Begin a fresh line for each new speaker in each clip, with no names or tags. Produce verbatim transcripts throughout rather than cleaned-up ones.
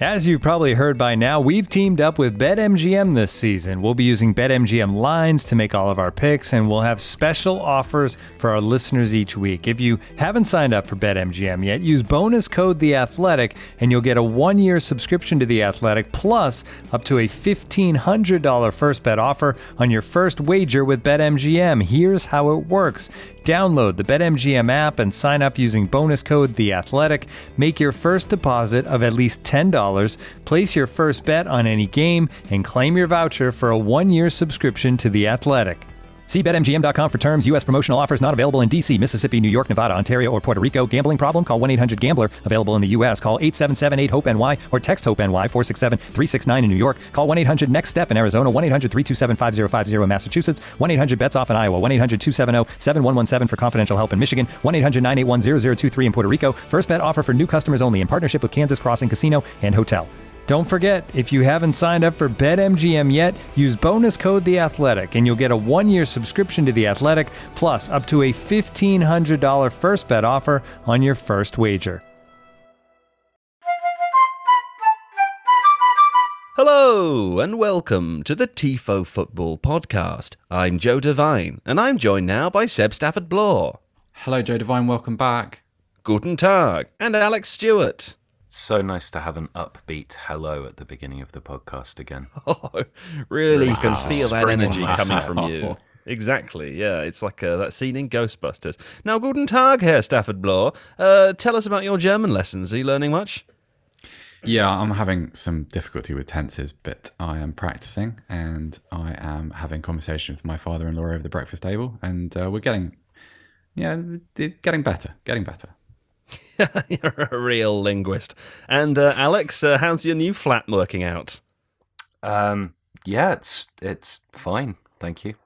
As you've probably heard by now, we've teamed up with BetMGM this season. We'll be using BetMGM lines to make all of our picks, and we'll have special offers for our listeners each week. If you haven't signed up for BetMGM yet, use bonus code The Athletic, and you'll get a one-year subscription to The Athletic, plus up to a fifteen hundred dollars first bet offer on your first wager with BetMGM. Here's how it works. Download the BetMGM app and sign up using bonus code The Athletic. Make your first deposit of at least ten dollars, place your first bet on any game, and claim your voucher for a one-year subscription to The Athletic. See Bet M G M dot com for terms. U S promotional offers not available in D C, Mississippi, New York, Nevada, Ontario, or Puerto Rico. Gambling problem? Call one eight hundred gambler. Available in the U S. Call eight seven seven eight hope N Y or text HOPE-NY four six seven three six nine in New York. Call one eight hundred next step in Arizona. one eight hundred three two seven five zero five zero in Massachusetts. one eight hundred bets off in Iowa. one eight hundred two seven zero seven one one seven for confidential help in Michigan. one eight hundred nine eight one zero zero two three in Puerto Rico. First bet offer for new customers only in partnership with Kansas Crossing Casino and Hotel. Don't forget, if you haven't signed up for BetMGM yet, use bonus code The Athletic, and you'll get a one-year subscription to The Athletic, plus up to a fifteen hundred dollars first bet offer on your first wager.
Hello, and welcome to the Tifo Football Podcast. I'm Joe Devine, and I'm joined now by Seb Stafford-Bloor.
Hello, Joe Devine, welcome back.
Guten Tag, and Alex Stewart.
So nice to have an upbeat hello at the beginning of the podcast again.
Oh, really? You can
Wow.
feel that
Spring
energy
on
coming
us.
from you. Exactly, yeah. It's like uh, that scene in Ghostbusters. Now, Guten Tag, Herr Stafford-Bloor. Uh, tell us about your German lessons. Are you learning much?
Yeah, I'm having some difficulty with tenses, but I am practicing, and I am having conversation with my father-in-law over the breakfast table, and uh, we're getting, yeah, getting better, getting better.
You're a real linguist. And uh, Alex, uh, how's your new flat working out?
Um, yeah, it's it's fine, thank you.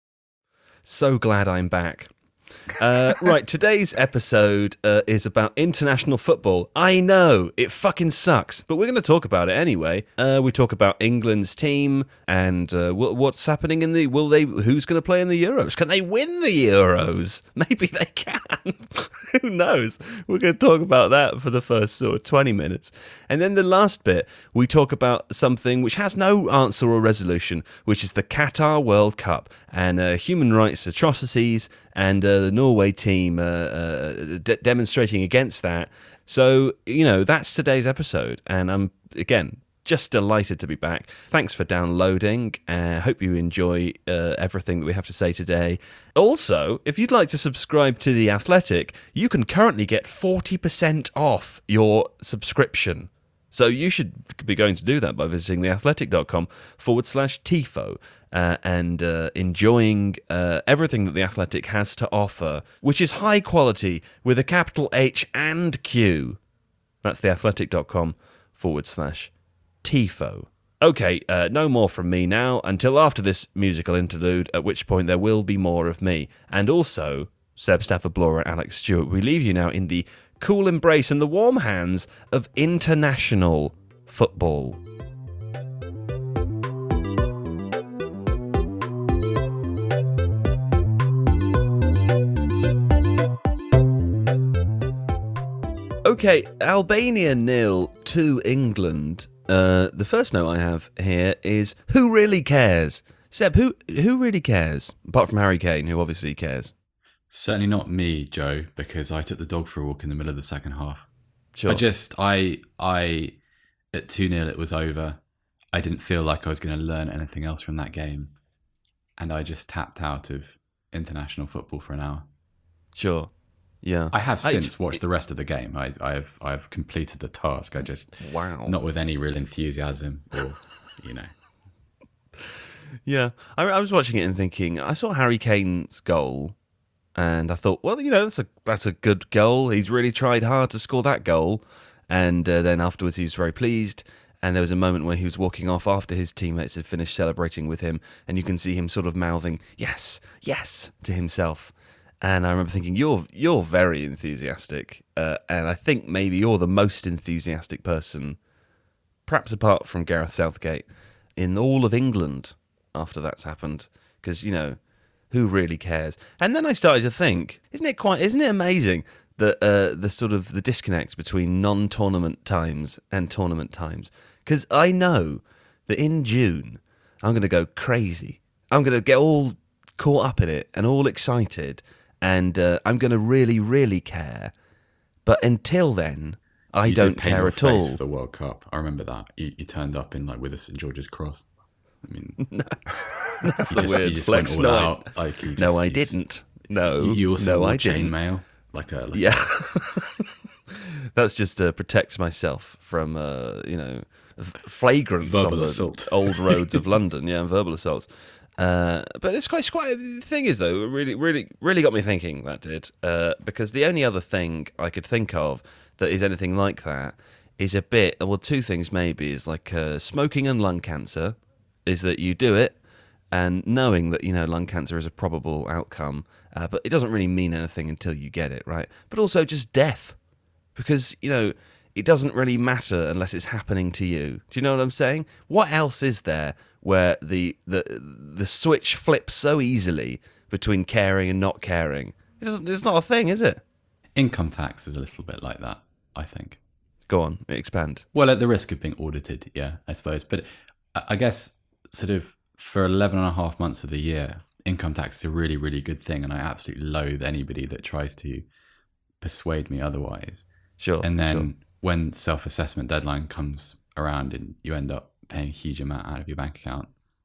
So glad I'm back. Uh, right, today's episode uh, is about international football. I know, it fucking sucks, but we're going to talk about it anyway. Uh, we talk about England's team and uh, w- what's happening in the... Will they? Who's going to play in the Euros? Can they win the Euros? Maybe they can. Who knows? We're going to talk about that for the first sort of twenty minutes. And then the last bit, we talk about something which has no answer or resolution, which is the Qatar World Cup and uh, human rights atrocities and uh, the Norway team uh, uh, de- demonstrating against that. So, you know, that's today's episode. And I'm, again, just delighted to be back. Thanks for downloading. I uh, hope you enjoy uh, everything that we have to say today. Also, if you'd like to subscribe to The Athletic, you can currently get forty percent off your subscription. So you should be going to do that by visiting theathletic.com forward slash TIFO uh, and uh, enjoying uh, everything that The Athletic has to offer, which is high quality with a capital H and Q. That's theathletic.com forward slash TIFO. Okay, uh, no more from me now until after this musical interlude, at which point there will be more of me. And also, Seb Stafford-Bloor and Alex Stewart, we leave you now in the cool embrace and the warm hands of international football. Okay, Albania nil to England. Uh, the first note I have here is, who really cares? Seb, who who really cares? Apart from Harry Kane, who obviously cares.
Certainly not me, Joe, because I took the dog for a walk in the middle of the second half.
Sure.
I just, I, I, at two nil it was over. I didn't feel like I was going to learn anything else from that game. And I just tapped out of international football for an hour.
Sure. Yeah.
I have
I-
since watched the rest of the game. I, I've, I've completed the task. I just,
Wow.
not with any real enthusiasm or, you know.
Yeah. I, I was watching it and thinking, I saw Harry Kane's goal, and I thought, well, you know, that's a that's a good goal. He's really tried hard to score that goal. And uh, then afterwards, he was very pleased. And there was a moment when he was walking off after his teammates had finished celebrating with him, and you can see him sort of mouthing, yes, yes, to himself. And I remember thinking, you're you're very enthusiastic, uh, and I think maybe you're the most enthusiastic person, perhaps apart from Gareth Southgate, in all of England after that's happened. Because, you know, who really cares? And then I started to think, isn't it quite, isn't it amazing the uh, the sort of the disconnect between non-tournament times and tournament times. Because I know that in June I'm going to go crazy. I'm going to get all caught up in it and all excited, and uh, I'm going to really, really care. But until then, I
you
don't
did paint
care
your
at
face
all.
for the World Cup. I remember that. You, you turned up in like with a Saint George's cross. I mean,
no, that's
you
a
just,
weird
you just
flex.
went all
No, I-
out. Like, you just,
no, I
you just-
didn't. No,
You, you also
no,
wore
I didn't.
chainmail, like a like
Yeah, that's just to protect myself from, uh, you know, f- flagrants
Verbal
on the
assault.
old roads of London. Yeah, and verbal assaults. Uh, but it's quite, it's quite. The thing is, though, it really, really, really got me thinking. That did, uh, because the only other thing I could think of that is anything like that is a bit. Well, two things maybe is like uh, smoking and lung cancer. Is that you do it, and knowing that you know lung cancer is a probable outcome. Uh, but it doesn't really mean anything until you get it, right? But also just death, because, you know, it doesn't really matter unless it's happening to you. Do you know what I'm saying? What else is there where the the the switch flips so easily between caring and not caring? It doesn't, it's not a thing, is it?
income tax is a little bit like that, I think.
Go on, expand.
Well, at the risk of being audited, yeah, I suppose. But I I guess sort of for eleven and a half months of the year, income tax is a really, really good thing. And I absolutely loathe anybody that tries to persuade me otherwise.
Sure.
And then
sure.
when self-assessment deadline comes around and you end up paying a huge amount out of your bank account,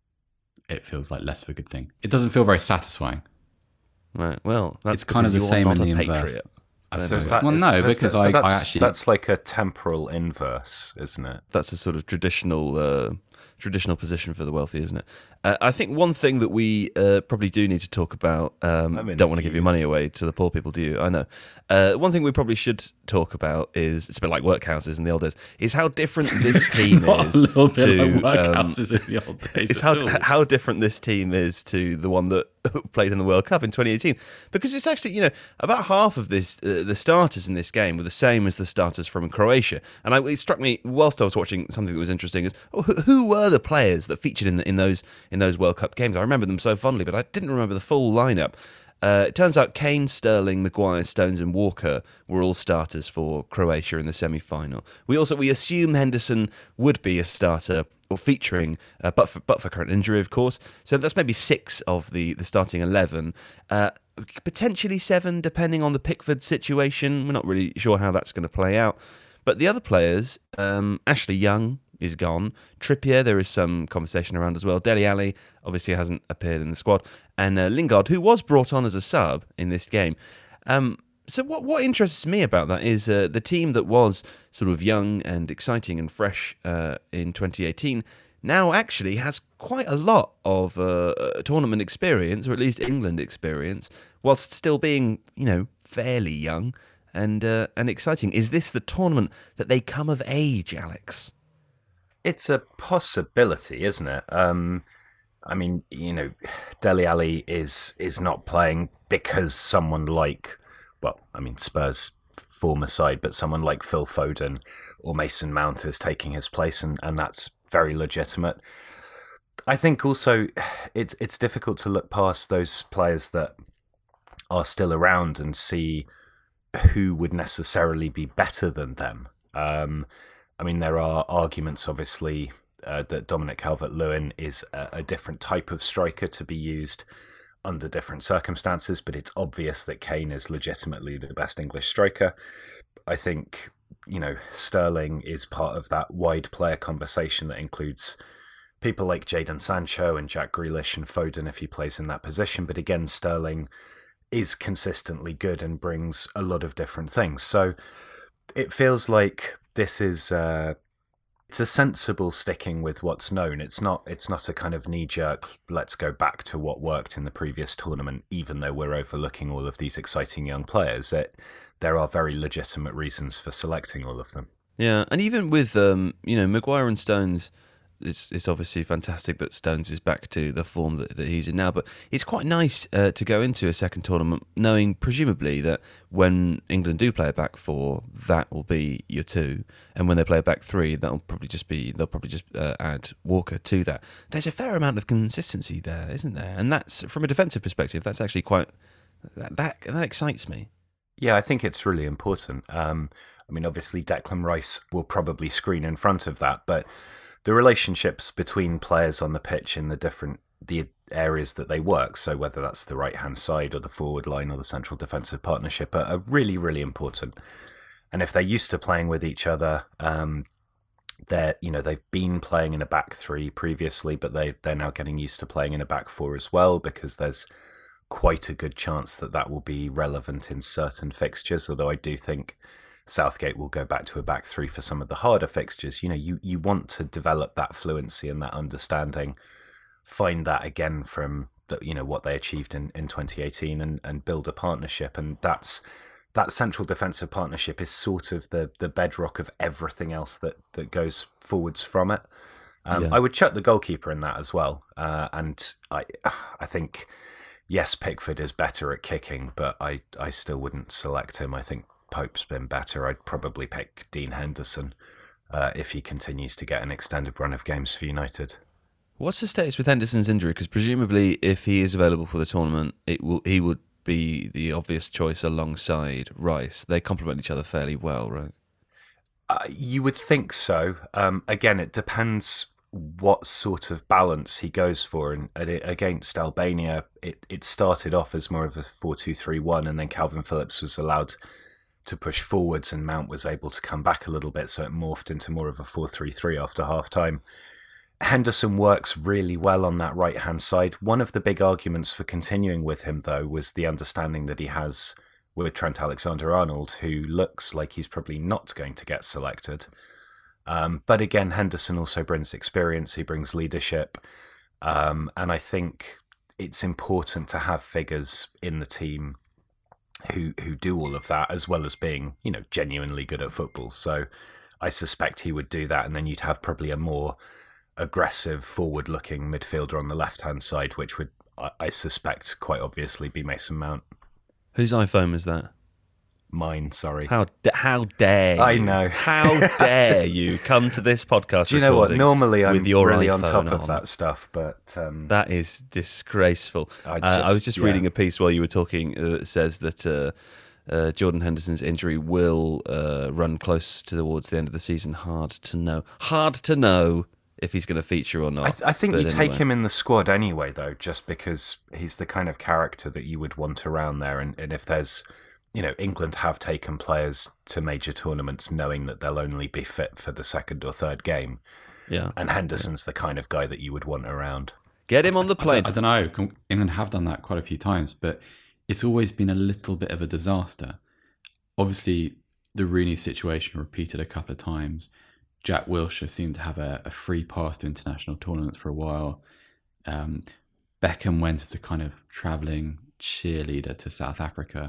it feels like less of a good thing. It doesn't feel very satisfying.
Right. Well, that's
It's kind of the
because
same
you're
in
not
the
a
inverse.
patriot. I don't
So
know.
is that,
Well,
is
no,
that-
because
that-
I- I
that's,
actually-
that's like a temporal inverse, isn't it?
That's a sort of traditional uh, traditional position for the wealthy, isn't it? Uh, I think one thing that we uh, probably do need to talk about. Um,
I'm
don't want to give your money
infused.
away to the poor people, do you? I know. Uh, one thing we probably should talk about is it's a bit like workhouses in the old days. Is how different this team
Not
is
a little bit
to.
like
um,
workhouses in the old days.
it's
at
how
all.
how different this team is to the one that played in the World Cup in twenty eighteen, because it's actually, you know, about half of this uh, the starters in this game were the same as the starters from Croatia, and I, it struck me whilst I was watching something that was interesting is oh, who, who were the players that featured in the, in those in those World Cup games? I remember them so fondly, but I didn't remember the full lineup. Uh, it turns out Kane, Sterling, Maguire, Stones, and Walker were all starters for Croatia in the semi-final. We also we assume Henderson would be a starter or featuring, uh, but for but for current injury, of course. So that's maybe six of the the starting eleven, uh, potentially seven depending on the Pickford situation. We're not really sure how that's going to play out. But the other players, um, Ashley Young is gone. Trippier, there is some conversation around as well. Dele Alli obviously hasn't appeared in the squad. And uh, Lingard, who was brought on as a sub in this game. Um, so what what interests me about that is uh, the team that was sort of young and exciting and fresh uh, in twenty eighteen now actually has quite a lot of uh, tournament experience, or at least England experience, whilst still being, you know, fairly young and uh, and exciting. Is this the tournament that they come of age, Alex?
It's a possibility, isn't it? Um, I mean, you know, Dele Alli is is not playing because someone like, well, I mean, Spurs former side, but someone like Phil Foden or Mason Mount is taking his place, and, and that's very legitimate. I think also it's it's difficult to look past those players that are still around and see who would necessarily be better than them. Um, I mean, there are arguments, obviously, uh, that Dominic Calvert-Lewin is a, a different type of striker to be used under different circumstances, but it's obvious that Kane is legitimately the best English striker. I think, you know, Sterling is part of that wide player conversation that includes people like Jadon Sancho and Jack Grealish and Foden if he plays in that position. But again, Sterling is consistently good and brings a lot of different things. So it feels like this is uh, it's a sensible sticking with what's known. It's not it's not a kind of knee-jerk, let's go back to what worked in the previous tournament, even though we're overlooking all of these exciting young players. It, there are very legitimate reasons for selecting all of them.
Yeah, and even with um, you know, Maguire and Stones, it's it's obviously fantastic that Stones is back to the form that, that he's in now. But it's quite nice uh, to go into a second tournament knowing, presumably, that when England do play a back four, that will be your two, and when they play a back three, that'll probably just be they'll probably just uh, add Walker to that. There's a fair amount of consistency there, isn't there? And that's from a defensive perspective. That's actually quite that that, that excites me.
Yeah, I think it's really important. Um, I mean, obviously, Declan Rice will probably screen in front of that, but the relationships between players on the pitch in the different the areas that they work, so whether that's the right-hand side or the forward line or the central defensive partnership, are, are really, really important. And if they're used to playing with each other, um, they're you know they've been playing in a back three previously, but they they're now getting used to playing in a back four as well, because there's quite a good chance that that will be relevant in certain fixtures. Although I do think Southgate will go back to a back three for some of the harder fixtures. You know, you you want to develop that fluency and that understanding, find that again from the, you know what they achieved in, in twenty eighteen, and, and build a partnership. And that's that central defensive partnership is sort of the the bedrock of everything else that, that goes forwards from it. Um,
Yeah.
I would chuck the goalkeeper in that as well. Uh, and I I think, yes, Pickford is better at kicking, but I, I still wouldn't select him. I think Pope's been better. I'd probably pick Dean Henderson uh, if he continues to get an extended run of games for United.
What's the status with Henderson's injury? Because presumably, if he is available for the tournament, it will he would be the obvious choice alongside Rice. They complement each other fairly well, right?
Uh, you would think so. Um, again, it depends what sort of balance he goes for. And against Albania, it, it started off as more of a four two three one, and then Calvin Phillips was allowed to push forwards and Mount was able to come back a little bit, so it morphed into more of a four three three after half-time. Henderson works really well on that right-hand side. One of the big arguments for continuing with him, though, was the understanding that he has with Trent Alexander-Arnold, who looks like he's probably not going to get selected. Um, but again, Henderson also brings experience, he brings leadership, um, and I think it's important to have figures in the team who who do all of that, as well as being, you know, genuinely good at football. So I suspect he would do that, and then you'd have probably a more aggressive, forward-looking midfielder on the left-hand side, which would, I, I suspect, quite obviously be Mason Mount.
Whose iPhone is that?
Mine, sorry.
How d- how dare you?
I know.
How dare
Just-
you come to this podcast?
Do you know what?
recording
Normally I'm
with your
really on
iPhone
top of
on.
that stuff, but um,
That is disgraceful.
I
I, uh, I was
just-
just
yeah.
reading a piece while you were talking uh, that says that uh, uh, Jordan Henderson's injury will uh, run close towards the end of the season. Hard to know. Hard to know if he's going to feature or not.
I, th- I think
But
you take
anyway.
him in the squad anyway, though, just because he's the kind of character that you would want around there. And, and if there's, you know, England have taken players to major tournaments knowing that they'll only be fit for the second or third game.
Yeah.
And Henderson's the kind of guy that you would want around.
Get him on the
I
plane.
don't, I don't know. England have done that quite a few times, but it's always been a little bit of a disaster. Obviously, the Rooney situation repeated a couple of times. Jack Wilshere seemed to have a, a free pass to international tournaments for a while. Um, Beckham went as a kind of travelling cheerleader to South Africa.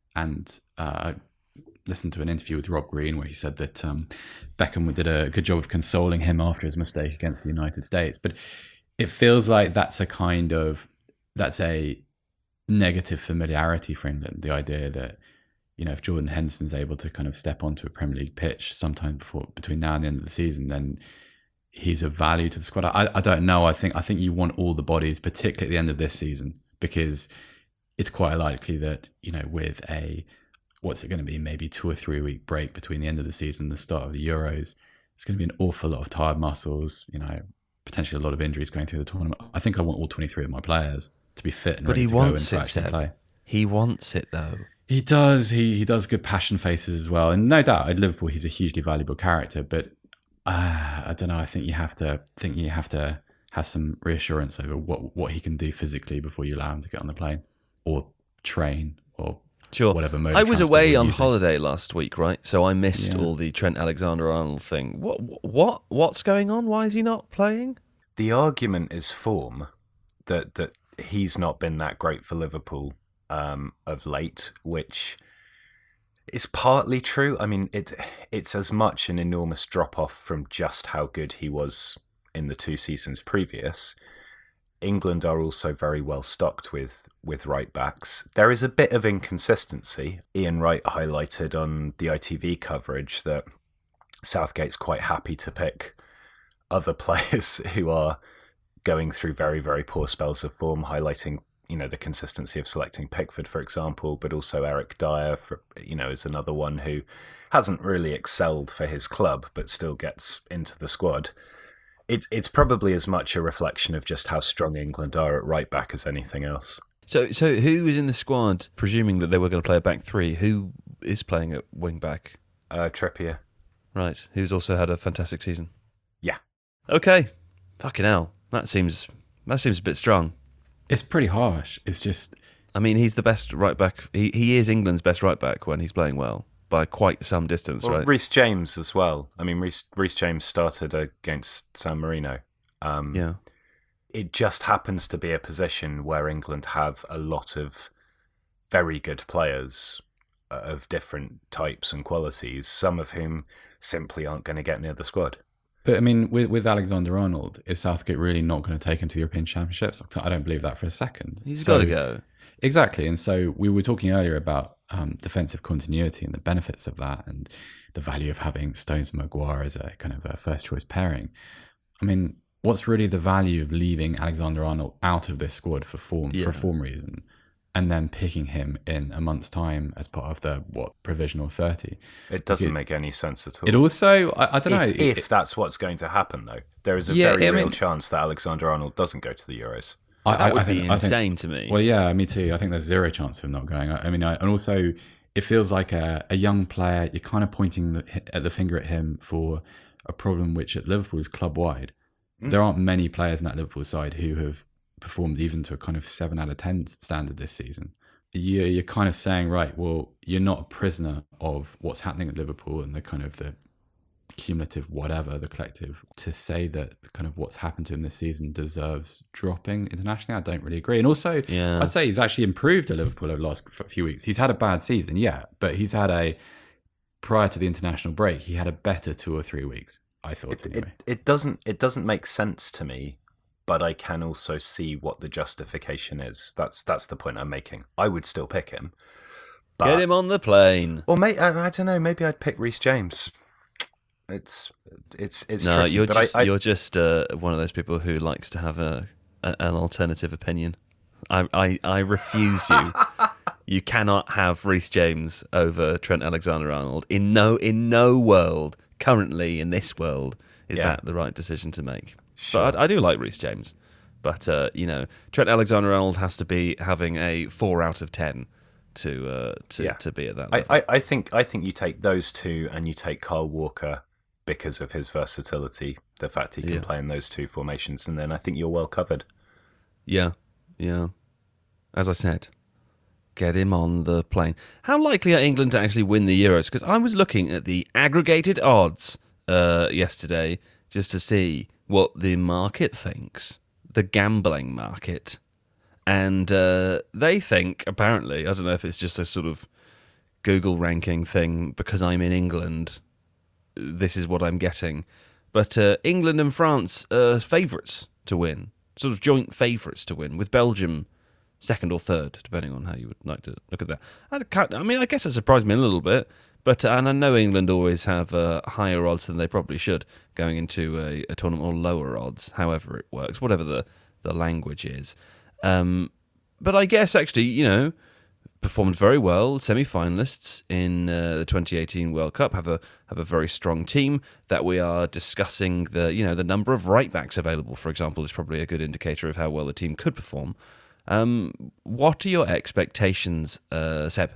And uh, I listened to an interview with Rob Green where he said that um, Beckham did a good job of consoling him after his mistake against the United States. But it feels like that's a kind of, that's a negative familiarity for England. The idea that, you know, if Jordan Henderson's able to kind of step onto a Premier League pitch sometime before between now and the end of the season, then he's of value to the squad. I, I don't know. I think I think you want all the bodies, particularly at the end of this season, because it's quite likely that, you know, with a what's it going to be, maybe two or three week break between the end of the season and the start of the Euros, it's going to be an awful lot of tired muscles. You know, potentially a lot of injuries going through the tournament. I think I want all twenty-three of my players to be fit and
But
ready
he
to go and
wants
to
it,
actually
Seb.
play.
He wants it, though.
He does. He he does good passion faces as well, and no doubt at Liverpool he's a hugely valuable character. But uh, I don't know. I think you have to think you have to have some reassurance over what what he can do physically before you allow him to get on the plane or train or
Sure.
whatever mode.
I
of
was
transport
away
you're
on
using.
holiday last week, right? So I missed
Yeah.
all the Trent Alexander-Arnold thing. What what what's going on? Why is he not playing?
The argument is form that that he's not been that great for Liverpool um, of late, which is partly true. I mean, it it's as much an enormous drop off from just how good he was in the two seasons previous. England are also very well stocked with with right backs. There is a bit of inconsistency. Ian Wright highlighted on the I T V coverage that Southgate's quite happy to pick other players who are going through very, very poor spells of form, highlighting, you know, the consistency of selecting Pickford, for example, but also Eric Dyer, for, you know, is another one who hasn't really excelled for his club, but still gets into the squad. It's it's probably as much a reflection of just how strong England are at right back as anything else.
So, so who is in the squad? Presuming that they were going to play a back three, who is playing at wing back?
Uh, Trippier.
Right, who's also had a fantastic season.
Yeah.
Okay. Fucking hell, that seems that seems a bit strong.
It's pretty harsh. It's just,
I mean, he's the best right back. He he is England's best right back when he's playing well by quite some distance,
Well,
right?
Reece James as well. I mean, Reece, Reece James started against San Marino. Um,
Yeah.
It just happens to be a position where England have a lot of very good players of different types and qualities, some of whom simply aren't going to get near the squad.
but I mean, with, with Alexander Arnold, is Southgate really not going to take him to the European Championships? I don't believe that for a second.
He's
So-
got to go.
Exactly. And so we were talking earlier about um, defensive continuity and the benefits of that and the value of having Stones and Maguire as a kind of a first choice pairing. I mean, what's really the value of leaving Alexander Arnold out of this squad for form
Yeah.
for form reason and then picking him in a month's time as part of the, what, provisional thirty?
It doesn't
It-
make any sense at all.
It also, I, I don't know.
if,
it-
if that's what's going to happen, though, there is a
Yeah,
very
I
real
mean-
chance that Alexander Arnold doesn't go to the Euros.
I,
That
I-
would
I think-
be
I think-
insane to me.
Well, yeah, me too. I think there's zero chance of him not going. I, I mean, I, and also it feels like a, a young player. You're kind of pointing the, at the finger at him for a problem which at Liverpool is club wide.
Mm.
There aren't many players in that Liverpool side who have performed even to a kind of seven out of ten standard this season. You're, you're kind of saying, right, well, you're not a prisoner of what's happening at Liverpool and the kind of the cumulative whatever, the collective, to say that kind of what's happened to him this season deserves dropping internationally. I don't really agree. And also,
Yeah.
I'd say he's actually improved at Liverpool over the last f- few weeks. He's had a bad season, yeah, but he's had a, prior to the international break, he had a better two or three weeks, I thought,
It, it,
anyway.
it doesn't it doesn't make sense to me, but I can also see what the justification is. That's that's the point I'm making. I would still pick him. But,
Get him on the plane.
Or may, I, I don't know. Maybe I'd pick Reece James. It's it's it's
No,
tricky,
you're
but
just
I, I,
you're just uh, one of those people who likes to have a, a an alternative opinion. I I, I refuse you. You cannot have Reece James over Trent Alexander-Arnold. In no in no world currently in this world is
Yeah.
that the right decision to make.
Sure.
But I, I do like Reece James. But uh, you know, Trent Alexander-Arnold has to be having a four out of ten to uh, to
Yeah.
to be at that
I,
level.
I, I think I think you take those two and you take Kyle Walker because of his versatility, the fact he can
Yeah.
play in those two formations, and then I think you're well covered.
Yeah, yeah. As I said, get him on the plane. How likely are England to actually win the Euros? Because I was looking at the aggregated odds uh, yesterday just to see what the market thinks, the gambling market. And uh, they think, apparently, I don't know if it's just a sort of Google ranking thing, because I'm in England, this is what I'm getting. But uh, England and France are favourites to win, sort of joint favourites to win, with Belgium second or third, depending on how you would like to look at that. I, can't, I mean, I guess it surprised me a little bit, but and I know England always have uh, higher odds than they probably should going into a, a tournament, or lower odds, however it works, whatever the, the language is. Um, but I guess actually, you know, performed very well. Semi-finalists in uh, the twenty eighteen World Cup have a have a very strong team. That we are discussing the you know the number of right backs available, for example, is probably a good indicator of how well the team could perform. Um, what are your expectations, uh, Seb?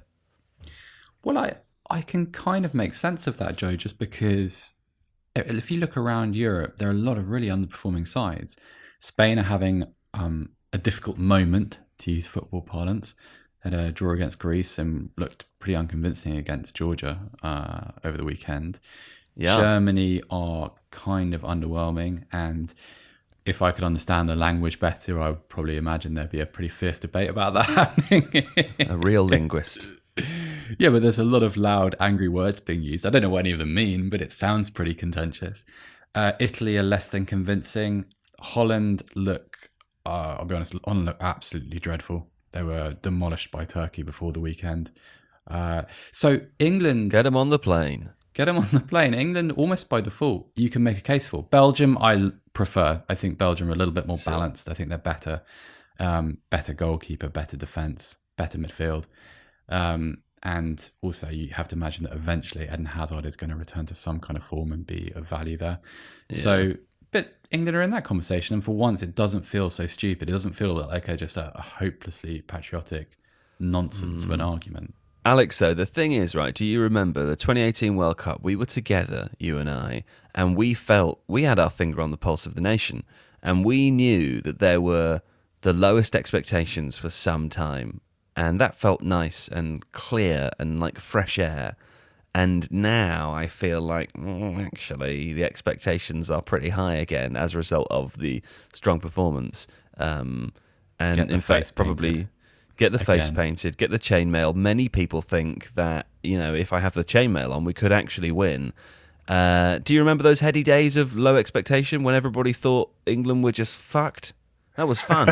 Well, I, I can kind of make sense of that, Joe, just because if you look around Europe, there are a lot of really underperforming sides. Spain are having um, a difficult moment, to use football parlance. Had a draw against Greece and looked pretty unconvincing against Georgia uh, over the weekend.
Yeah.
Germany are kind of underwhelming, and if I could understand the language better, I would probably imagine there'd be a pretty fierce debate about that happening.
A real linguist.
Yeah, but there's a lot of loud, angry words being used. I don't know what any of them mean, but it sounds pretty contentious. Uh, Italy are less than convincing. Holland look, uh, I'll be honest, Holland look absolutely dreadful. They were demolished by Turkey before the weekend. Uh, so England...
Get them on the plane.
Get them on the plane. England, almost by default, you can make a case for. Belgium, I prefer. I think Belgium are a little bit more
Sure.
balanced. I think they're better. um, better goalkeeper, better defence, better midfield. Um, and also you have to imagine that eventually Eden Hazard is going to return to some kind of form and be of value there. Yeah. So, but England are in that conversation, and for once it doesn't feel so stupid. It doesn't feel like a, just a, a hopelessly patriotic nonsense mm. of an argument.
Alex, though, the thing is, right, do you remember the twenty eighteen World Cup? We were together, you and I, and we felt, we had our finger on the pulse of the nation, and we knew that there were the lowest expectations for some time, and that felt nice and clear and like fresh air. And now I feel like, mm, actually, the expectations are pretty high again as a result of the strong performance. Um, and in fact, probably... Painted. Get the face Again. painted, get the chainmail. Many people think that, you know, if I have the chainmail on, we could actually win. Uh, do you remember those heady days of low expectation when everybody thought England were just fucked? That was fun.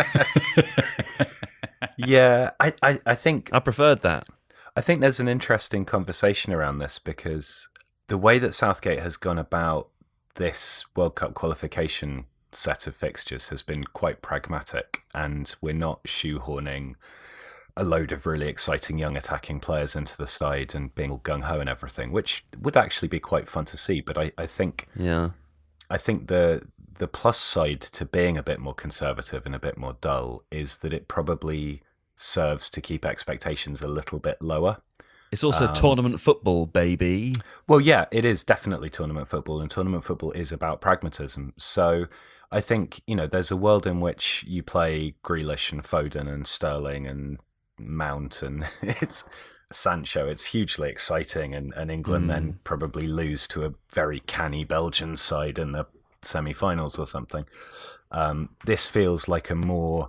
yeah, I, I, I think...
I preferred that.
I think there's an interesting conversation around this because the way that Southgate has gone about this World Cup qualification set of fixtures has been quite pragmatic, and we're not shoehorning a load of really exciting young attacking players into the side and being all gung-ho and everything, which would actually be quite fun to see. But I, I think
yeah,
I think the the plus side to being a bit more conservative and a bit more dull is that it probably serves to keep expectations a little bit lower.
It's also um, tournament football, baby.
Well, yeah, it is definitely tournament football, and tournament football is about pragmatism. So I think, you know, there's a world in which you play Grealish and Foden and Sterling and Mount and it's Sancho. It's hugely exciting, and, and England mm. then probably lose to a very canny Belgian side in the semi-finals or something. Um, this feels like a more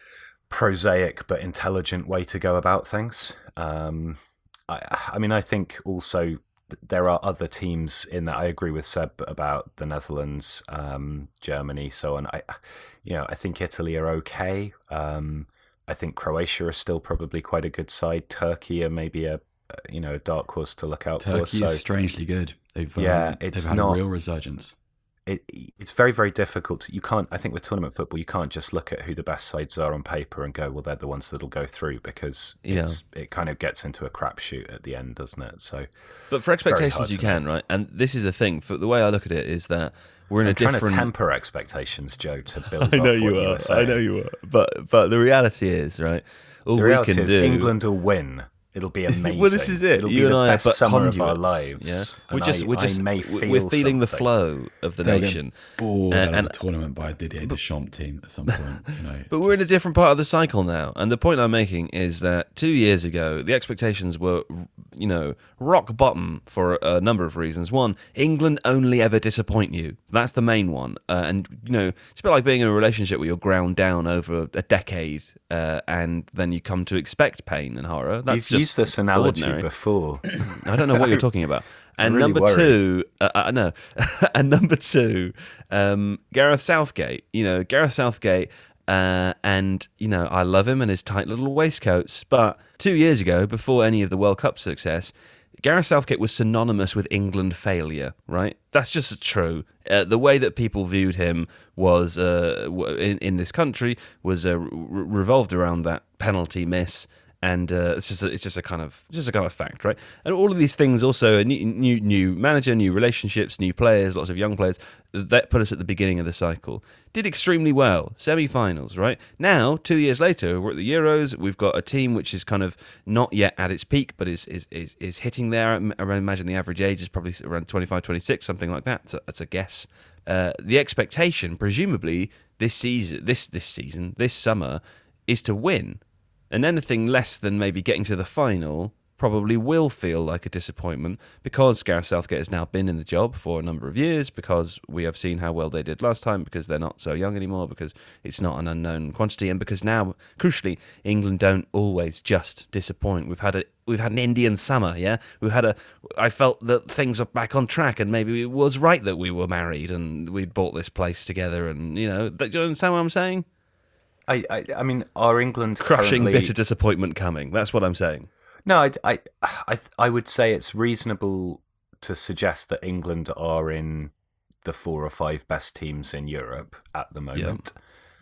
prosaic but intelligent way to go about things. Um, I, I mean, I think also there are other teams in that. I agree with Seb about the Netherlands, um, Germany, so on. I, you know, I think Italy are okay. Um, I think Croatia are still probably quite a good side. Turkey are maybe a, you know, a dark horse to look out
Turkey
for.
Turkey
so,
is strangely good. They've
yeah,
um,
it's
they've had
not,
a real resurgence.
It, it's very, very difficult. To, you can't. I think with tournament football, you can't just look at who the best sides are on paper and go, well, they're the ones that'll go through, because
yeah.
it's, it kind of gets into a crapshoot at the end, doesn't it? So,
but for expectations, you can, right? And this is the thing. For the way I look at it is that we're in
I'm
a
trying
different.
to temper expectations, Joe, to build.
I know
off
you
what
are.
You were saying.
I know you are. But but the reality is, right? All
the
we
reality
can
is
do.
England will win. It'll be amazing.
Well, this is it.
It'll
you
be
and
the
I
best
are but
summer of our
conduits,
lives.
Yeah? We're just,
I,
we're just,
I may
we're
feel
feeling the
something.
flow of the
They'll
nation.
Get bored
Uh,
out of
and-
the tournament by Didier Deschamps team at some point. You know,
But we're in a different part of the cycle now, and the point I'm making is that two years ago the expectations were, you know, rock bottom for a number of reasons. One, England only ever disappoint you. That's the main one, uh, and you know, it's a bit like being in a relationship where you're ground down over a decade, uh, and then you come to expect pain and horror. That's
You've
just
used this analogy
ordinary.
before.
I don't know what you're talking about. And
really
number
worried.
two, uh, I know. And number two, um, Gareth Southgate. You know, Gareth Southgate, uh, and you know, I love him and his tight little waistcoats. But two years ago, before any of the World Cup success, Gareth Southgate was synonymous with England failure. Right? That's just true. Uh, the way that people viewed him was uh, in in this country was uh, re- revolved around that penalty miss. And uh, it's just a, it's just a kind of just a kind of fact, right? And all of these things also a new, new new manager, new relationships, new players, lots of young players that put us at the beginning of the cycle. Did extremely well, semi-finals, right? Now, two years later, we're at the Euros. We've got a team which is kind of not yet at its peak, but is is is, is hitting there. I imagine the average age is probably around twenty-five, twenty-six, something like that. That's a, that's a guess. Uh, the expectation, presumably, this season, this this season, this summer, is to win. And anything less than maybe getting to the final probably will feel like a disappointment, because Gareth Southgate has now been in the job for a number of years, because we have seen how well they did last time, because they're not so young anymore, because it's not an unknown quantity, and because now, crucially, England don't always just disappoint. We've had a we've had an Indian summer, yeah. We've had a. I felt that things are back on track, and maybe it was right that we were married and we'd bought this place together, and you know, do you understand what I'm saying?
I, I, I mean, are England
Crushing
currently...
bitter disappointment coming? That's what I'm saying.
No, I, I, I, I would say it's reasonable to suggest that England are in the four or five best teams in Europe at the moment.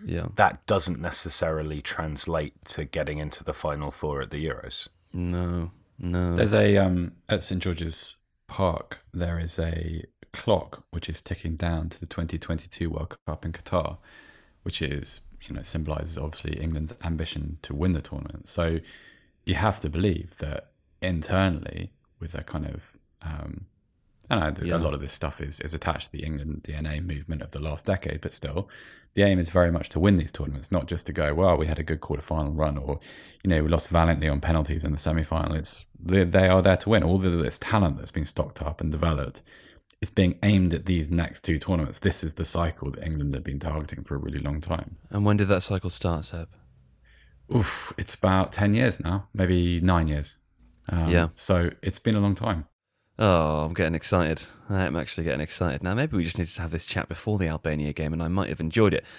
Yeah.
that doesn't necessarily translate to getting into the final four at the Euros.
No, no.
There's a um at St George's Park. There is a clock which is ticking down to the twenty twenty-two World Cup in Qatar, which is, you know, symbolises obviously England's ambition to win the tournament. So you have to believe that internally, with a kind of um, I don't know,
Yeah.
a lot of this stuff is is attached to the England D N A movement of the last decade, but still, the aim is very much to win these tournaments, not just to go, well, we had a good quarter-final run, or, you know, we lost valiantly on penalties in the semi-final. It's they, they are there to win. All of this talent that's been stocked up and developed is being aimed at these next two tournaments. This is the cycle that England have been targeting for a really long time.
And when did that cycle start, Seb?
Oof, it's about ten years now, maybe nine years. Um,
Yeah.
So it's been a long time.
Oh, I'm getting excited. I'm actually getting excited. Now, maybe we just need to have this chat before the Albania game, and I might have enjoyed it.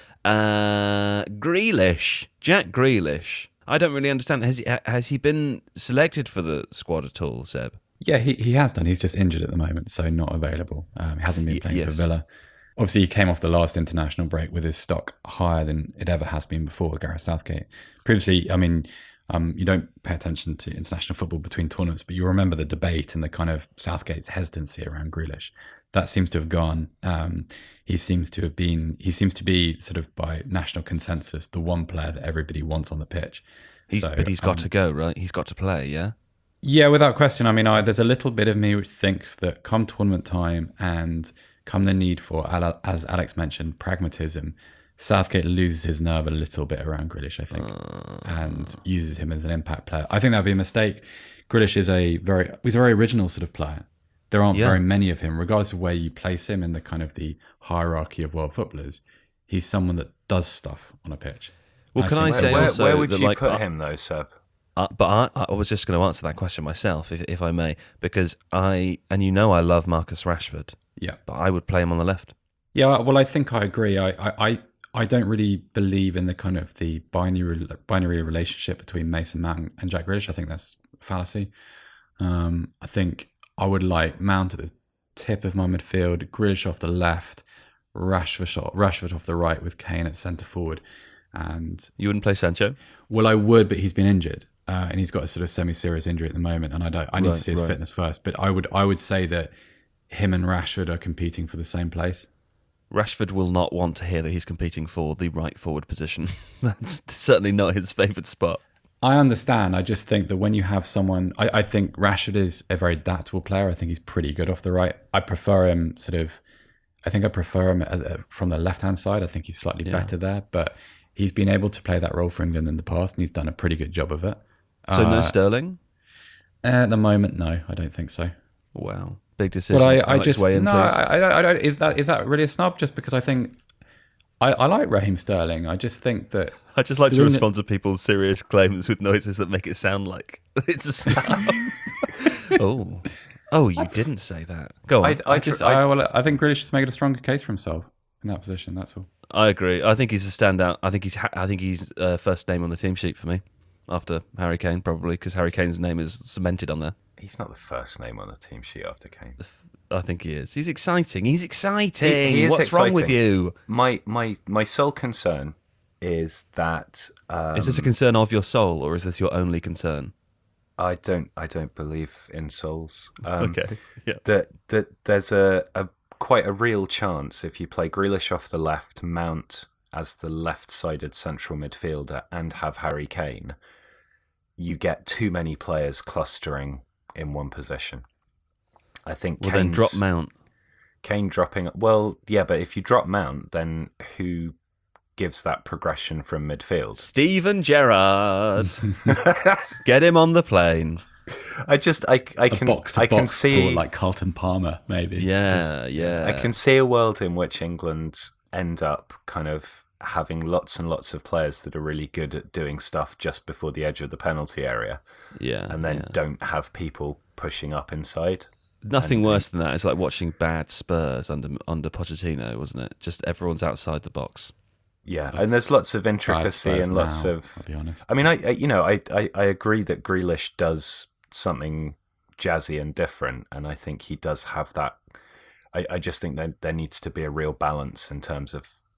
Uh, Grealish. Jack Grealish. I don't really understand. Has he, has he been selected for the squad at all, Seb?
Yeah, he, he has done. He's just injured at the moment, so not available. Um, he hasn't been
Y-
playing
yes.
for Villa. Obviously, he came off the last international break with his stock higher than it ever has been before, Gareth Southgate. Previously, I mean, um, you don't pay attention to international football between tournaments, but you remember the debate and the kind of Southgate's hesitancy around Grealish. That seems to have gone. Um, he seems to have been, he seems to be sort of by national consensus, the one player that everybody wants on the pitch.
He's,
So,
but he's got
um,
to go, right? He's got to play, yeah?
Yeah, without question. I mean, I, there's a little bit of me which thinks that come tournament time and come the need for, ala- as Alex mentioned, pragmatism, Southgate loses his nerve a little bit around Grealish, I think, and uses him as an impact player. I think that would be a mistake. Grealish is a very, he's a very original sort of player. There aren't
Yeah.
very many of him, regardless of where you place him in the kind of the hierarchy of world footballers. He's someone that does stuff on a pitch.
Well,
I
can I
think-
say
Where,
also
where would
that,
you
like,
put
uh,
him though, Seb?
Uh, but I, I was just going to answer that question myself, if, if I may, because I, and you know I love Marcus Rashford,
Yeah.
but I would play him on the left.
Yeah, well, I think I agree. I, I, I, I don't really believe in the kind of the binary binary relationship between Mason Mount and Jack Grealish. I think that's a fallacy. Um, I think I would like Mount at the tip of my midfield, Grealish off the left, Rashford shot, Rashford off the right with Kane at centre forward. And
You wouldn't play Sancho?
well, I would, but he's been injured, uh, and he's got a sort of semi-serious injury at the moment, and I don't. I need
Right,
to see his
right.
fitness first. But I would, I would say that him and Rashford are competing for the same place.
Rashford will not want to hear that he's competing for the right forward position. That's certainly not his favourite spot.
I understand. I just think that when you have someone, I, I think Rashford is a very adaptable player. I think he's pretty good off the right. I prefer him sort of, I think I prefer him as a, from the left-hand side. I think he's slightly
Yeah.
better there, but he's been able to play that role for England in the past, and he's done a pretty good job of it.
So no
Uh,
Sterling?
At the moment, no, I don't think so.
Wow. Big decision.
But I, I just,
weigh in,
no,
please.
I, I, I don't, is that, is that really a snub? Just because I think, I, I like Raheem Sterling. I just think that
I just like to
Doing it-
respond to people's serious claims with noises that make it sound like it's a snub. oh. Oh, you didn't say that. Go on.
I,
I
I
just,
just, I,
I, well, I think Grealish is making a stronger case for himself in that position. That's all.
I agree. I think he's a standout. I think he's. Ha- I think he's uh, first name on the team sheet for me, after Harry Kane, probably because Harry Kane's name is cemented on there.
he's not the first name on the team sheet after Kane.
I think he is. He's exciting. He's exciting.
He- he is
What's wrong with
exciting.
you?
My my my sole concern is that um,
Is this a concern of your soul, or is this your only concern?
I don't I don't believe in souls. Um,
Okay. Yeah.
That that there's a, a quite a real chance if you play Grealish off the left, Mount as the left-sided central midfielder, and have Harry Kane, you get too many players clustering in one position. I think
Well, then
Kane's-
drop Mount.
Kane dropping. Well, yeah, but if you drop Mount, then who gives that progression from midfield?
Steven Gerrard. Get him on the plane.
I just I I
A
can
box to
I can
box
see
to like Carlton Palmer, maybe.
Yeah, yeah.
I can see a world in which England end up kind of having lots and lots of players that are really good at doing stuff just before the edge of the penalty area,
Yeah.
and then
yeah.
don't have people pushing up inside.
Nothing
and-
worse than that. It's like watching bad Spurs under under Pochettino, wasn't it? Just everyone's outside the box.
Yeah,
That's
and there's lots of
Bad
intricacy
Spurs
and lots
now,
of.
I'll be honest.
I mean, I, I you know I, I I agree that Grealish does something jazzy and different, and I think he does have that. I, I just think that there needs to be a real balance in terms of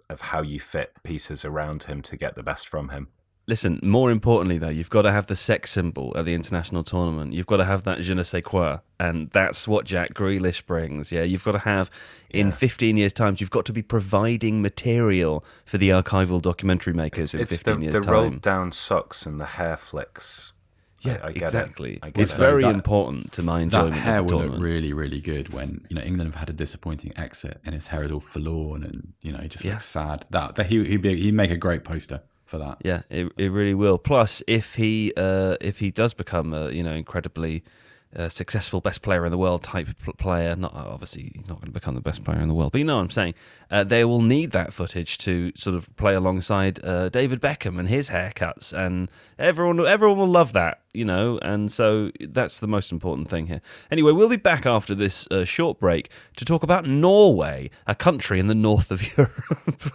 of how you fit pieces around him to get the best from him.
Listen, more importantly, though, you've got to have the sex symbol at the international tournament. You've got to have that je ne sais quoi, and that's what Jack Grealish brings. Yeah, you've got to have, in yeah. fifteen years' time, you've got to be providing material for the archival documentary makers in
it's
fifteen
the,
years'
the
time.
It's the rolled-down socks and the hair flicks.
Yeah,
I, I get
exactly.
It. I get
it's
it.
very
that,
important to my enjoyment
That hair
of the
would
tournament.
look really, really good when, you know, England have had a disappointing exit and his hair is all forlorn and, you know, he just
yeah.
looks sad. That, that he, he'd, be, he'd make a great poster for that.
Yeah, it it really will. Plus, if he uh, if he does become a you know incredibly uh, successful best player in the world type player, not obviously he's not going to become the best player in the world, but you know what I'm saying. Uh, they will need that footage to sort of play alongside uh, David Beckham and his haircuts, and everyone everyone will love that, you know. And so that's the most important thing here. Anyway, we'll be back after this uh, short break to talk about Norway, a country in the north of Europe.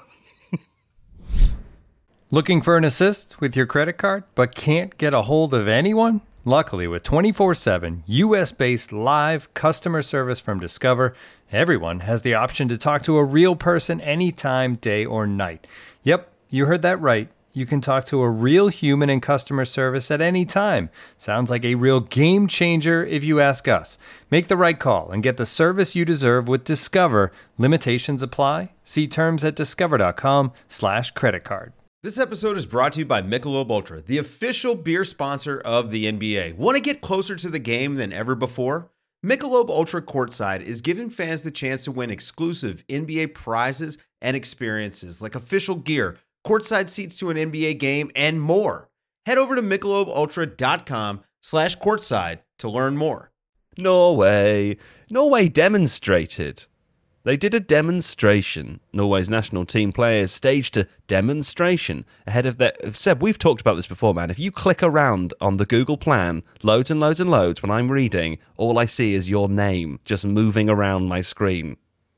Looking for an assist with your credit card, but can't get a hold of anyone? Luckily, with twenty-four seven U S-based live customer service from Discover, everyone has the option to talk to a real person anytime, day or night. Yep, you heard that right. You can talk to a real human in customer service at any time. Sounds like a real game changer if you ask us. Make the right call and get the service you deserve with Discover. Limitations apply. See terms at discover.com slash credit card.
This episode is brought to you by Michelob Ultra, the official beer sponsor of the N B A. Want to get closer to the game than ever before? Michelob Ultra Courtside is giving fans the chance to win exclusive N B A prizes and experiences like official gear, courtside seats to an N B A game, and more. Head over to michelobultra.com slash courtside to learn more.
Norway. Norway demonstrated. They did a demonstration. Norway's national team players staged a demonstration ahead of their... Seb, we've talked about this before, man. If you click around on the Google plan, loads and loads and loads, when I'm reading, all I see is your name just moving around my screen.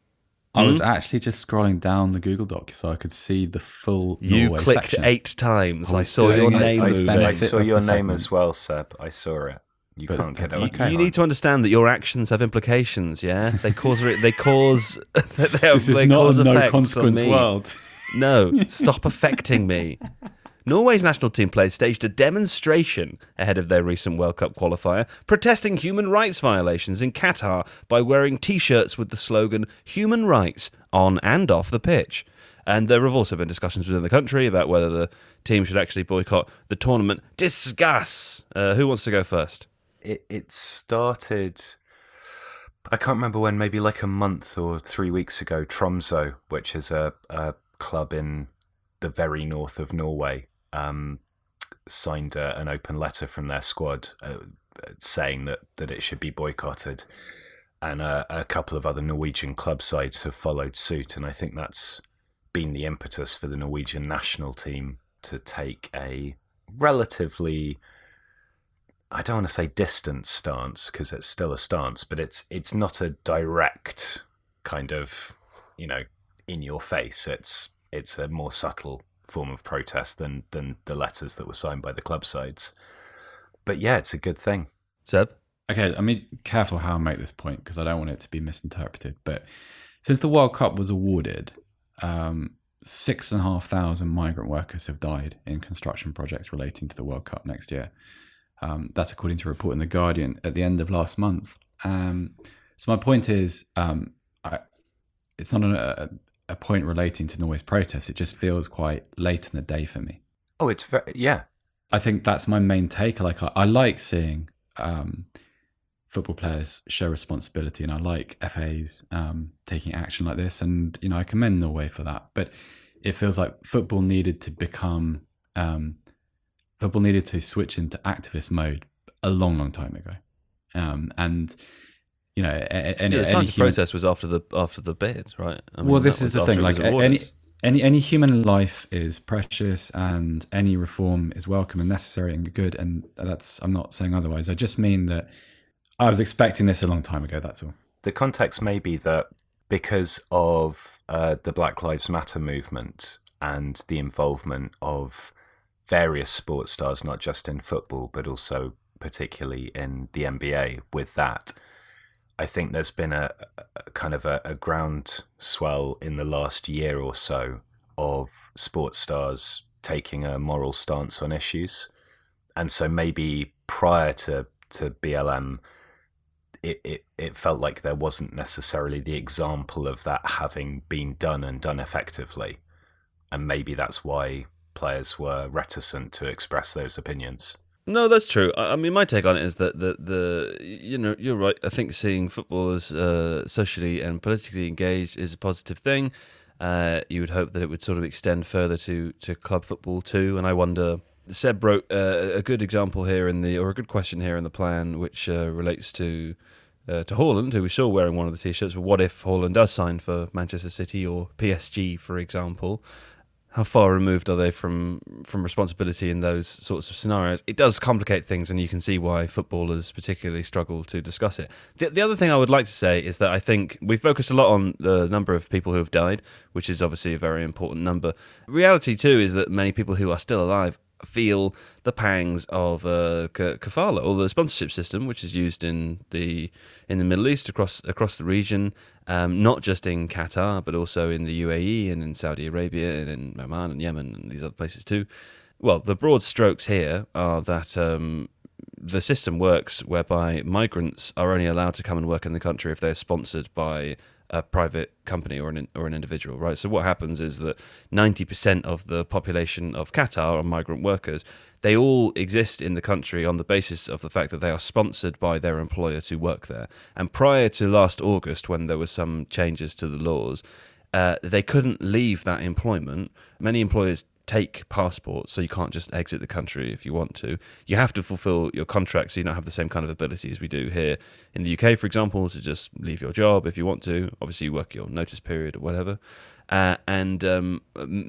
I was actually just scrolling down the Google Doc so I could see the full
You
Norway
clicked
section.
eight times.
I
I
was
saw your
doing it.
name
I was
moving.
benefit
I saw
of
your
the
name
segment.
as well, Seb. I saw it. You
But
can't get
it's
it.
okay.
You need to understand that your actions have implications, yeah? They cause they cause they, have,
This is
they
not
cause
a no
effects
consequence
on me.
world.
No, stop affecting me. Norway's national team players staged a demonstration ahead of their recent World Cup qualifier, protesting human rights violations in Qatar by wearing T-shirts with the slogan "Human Rights" on and off the pitch. And there have also been discussions within the country about whether the team should actually boycott the tournament. Discuss! Uh, who wants to go first?
It, it started, I can't remember when, maybe like a month or three weeks ago, Tromsø, which is a, a club in the very north of Norway, um, signed a, an open letter from their squad uh, saying that, that it should be boycotted. And uh, a couple of other Norwegian club sides have followed suit. And I think that's been the impetus for the Norwegian national team to take a relatively... I don't want to say distant stance because it's still a stance, but it's it's not a direct kind of, you know, in your face. It's it's a more subtle form of protest than than the letters that were signed by the club sides. But yeah, it's a good thing.
Seb?
Okay, I mean, careful how I make this point because I don't want it to be misinterpreted. But since the World Cup was awarded, um, six and a half thousand migrant workers have died in construction projects relating to the World Cup next year. Um, that's according to a report in The Guardian at the end of last month. Um, so my point is, um, I, it's not a, a point relating to Norway's protests. It just feels quite late in the day for me.
Oh, it's very, yeah.
I think that's my main take. Like I, I like seeing um, football players show responsibility, and I like F As um, taking action like this. And you know, I commend Norway for that. But it feels like football needed to become. Um, Football needed to switch into activist mode a long, long time ago, um, and you know, any,
Yeah, the time
any
to
human,
protest was after the after the bid, right? I
well,
mean,
this
that
is
was
the thing.
after it
Like
was
any
awarded.
any any human life is precious, and any reform is welcome and necessary and good. And that's I'm not saying otherwise. I just mean that I was expecting this a long time ago. That's all.
The context may be that because of uh, the Black Lives Matter movement and the involvement of various sports stars, not just in football, but also particularly in the N B A with that, I think there's been a, a kind of a, a groundswell in the last year or so of sports stars taking a moral stance on issues. And so maybe prior to, to B L M, it, it, it felt like there wasn't necessarily the example of that having been done and done effectively. And maybe that's why players were reticent to express those opinions.
No, that's true. I I mean, my take on it is that the, the you know, you're right. I think seeing footballers uh, socially and politically engaged is a positive thing. Uh, you would hope that it would sort of extend further to, to club football too. And I wonder, Seb wrote uh, a good example here in the, or a good question here in the plan, which uh, relates to uh, to Haaland, who we saw wearing one of the t-shirts. What if Haaland does sign for Manchester City or P S G, for example? How far removed are they from from responsibility in those sorts of scenarios? It does complicate things, and you can see why footballers particularly struggle to discuss it. The, the other thing I would like to say is that I think we focused a lot on the number of people who have died, which is obviously a very important number. Reality, too, is that many people who are still alive feel the pangs of uh, k- kafala, or the sponsorship system, which is used in the in the Middle East across across the region. Um, not just in Qatar, but also in the U A E and in Saudi Arabia and in Oman and Yemen and these other places too. Well, the broad strokes here are that um, the system works whereby migrants are only allowed to come and work in the country if they're sponsored by a private company or an or an individual, right? So what happens is that ninety percent of the population of Qatar are migrant workers. They all exist in the country on the basis of the fact that they are sponsored by their employer to work there. And prior to last August, when there were some changes to the laws, uh, they couldn't leave that employment. Many employers take passports, so you can't just exit the country if you want to. You have to fulfill your contract, so you don't have the same kind of ability as we do here in the U K, for example, to just leave your job if you want to. Obviously, you work your notice period or whatever. Uh, and um,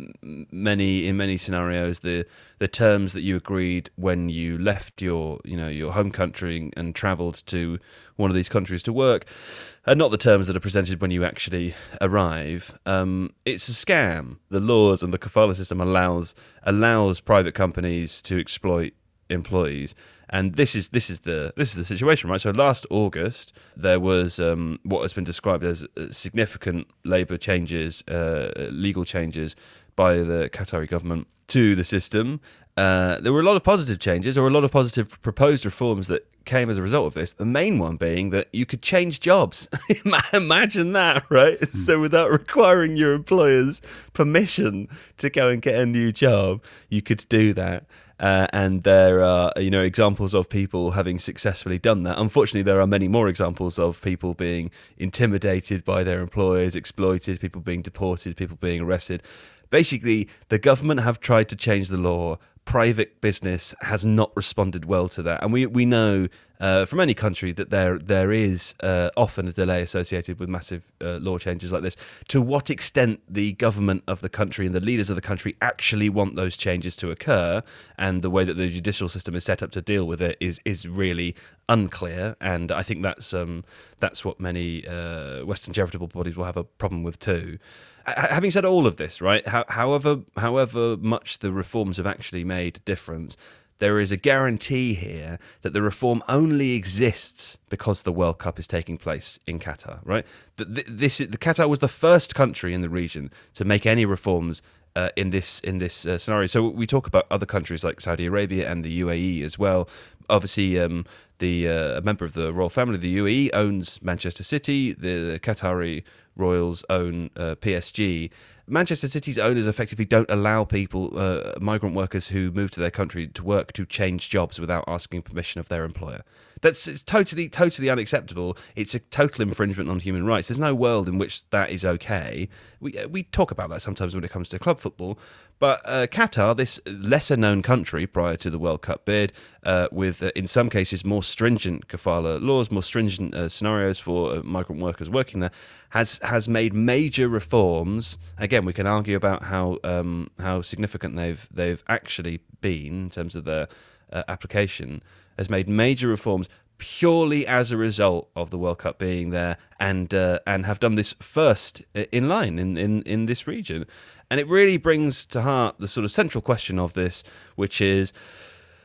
many in many scenarios, the the terms that you agreed when you left your you know your home country and travelled to one of these countries to work are not the terms that are presented when you actually arrive. Um, it's a scam. The laws and the kafala system allows allows private companies to exploit employees. And this is this is the this is the situation, right? So last August there was um, what has been described as significant labour changes, uh, legal changes by the Qatari government to the system. Uh, there were a lot of positive changes, or a lot of positive proposed reforms that came as a result of this. The main one being that you could change jobs. Imagine that, right? Mm. So without requiring your employer's permission to go and get a new job, you could do that. Uh, and there are, you know, examples of people having successfully done that. Unfortunately, there are many more examples of people being intimidated by their employers, exploited, people being deported, people being arrested. Basically, the government have tried to change the law. Private business has not responded well to that. And we, we know uh, from any country that there there is uh, often a delay associated with massive uh, law changes like this. To what extent the government of the country and the leaders of the country actually want those changes to occur, and the way that the judicial system is set up to deal with it is is really unclear. And I think that's um that's what many uh, Western charitable bodies will have a problem with too. Having said all of this, right, how, however however much the reforms have actually made a difference, there is a guarantee here that the reform only exists because the World Cup is taking place in Qatar, right? The, this the Qatar was the first country in the region to make any reforms uh, in this in this uh, scenario. So we talk about other countries like Saudi Arabia and the U A E as well. Obviously, um, the uh, a member of the royal family, the U A E, owns Manchester City. The Qatari Royals own uh, P S G. Manchester City's owners effectively don't allow people, uh, migrant workers who move to their country to work, to change jobs without asking permission of their employer. That's it's totally, totally unacceptable. It's a total infringement on human rights. There's no world in which that is okay. We we talk about that sometimes when it comes to club football. But uh, Qatar, this lesser-known country prior to the World Cup bid, uh, with, uh, in some cases, more stringent kafala laws, more stringent uh, scenarios for uh, migrant workers working there, has has made major reforms. Again, we can argue about how um, how significant they've they've actually been in terms of their uh, application. Has made major reforms purely as a result of the World Cup being there, and uh, and have done this first in line in, in, in this region. And it really brings to heart the sort of central question of this, which is,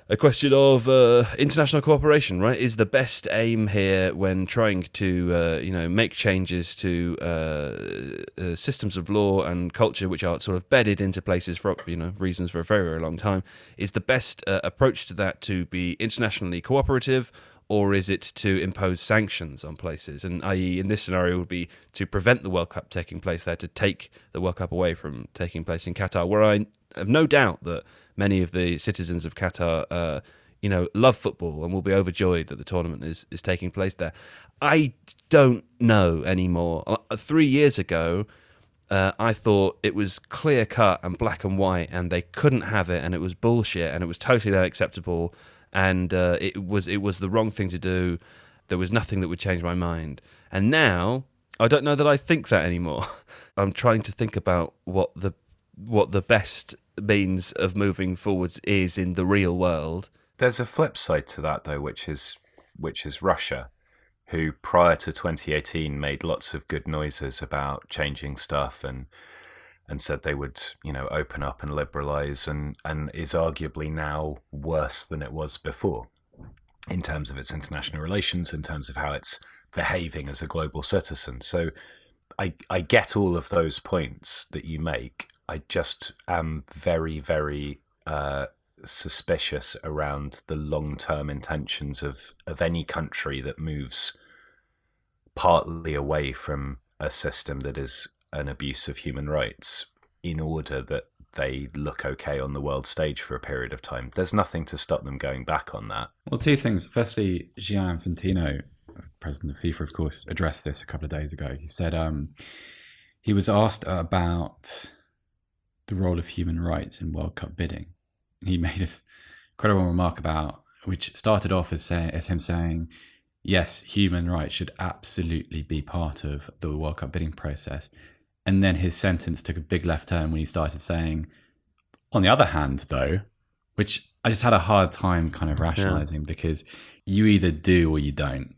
a question of uh, international cooperation, right? Is the best aim here when trying to, uh, you know, make changes to uh, uh, systems of law and culture which are sort of bedded into places for, you know, reasons for a very, very long time? Is the best uh, approach to that to be internationally cooperative, or is it to impose sanctions on places? And that is, in this scenario, would be to prevent the World Cup taking place there, to take the World Cup away from taking place in Qatar, where I have no doubt that many of the citizens of Qatar, uh, you know, love football and will be overjoyed that the tournament is, is taking place there. I don't know anymore. Uh, three years ago, uh, I thought it was clear cut and black and white, and they couldn't have it, and it was bullshit, and it was totally unacceptable, and uh, it was it was the wrong thing to do. There was nothing that would change my mind. And now I don't know that I think that anymore. I'm trying to think about what the what the best means of moving forwards is in the real world.
There's a flip side to that, though, which is which is Russia, who prior to twenty eighteen made lots of good noises about changing stuff and and said they would, you know, open up and liberalize, and, and is arguably now worse than it was before in terms of its international relations, in terms of how it's behaving as a global citizen. So I I get all of those points that you make. I just am very, very uh, suspicious around the long-term intentions of, of any country that moves partly away from a system that is an abuse of human rights in order that they look okay on the world stage for a period of time. There's nothing to stop them going back on that.
Well, two things. Firstly, Gianni Infantino, president of FIFA, of course, addressed this a couple of days ago. He said um, he was asked about the role of human rights in World Cup bidding. He made this incredible remark about, which started off as, say, as him saying, yes, human rights should absolutely be part of the World Cup bidding process. And then his sentence took a big left turn when he started saying, on the other hand, though, which I just had a hard time kind of rationalizing, yeah. because you either do or you don't.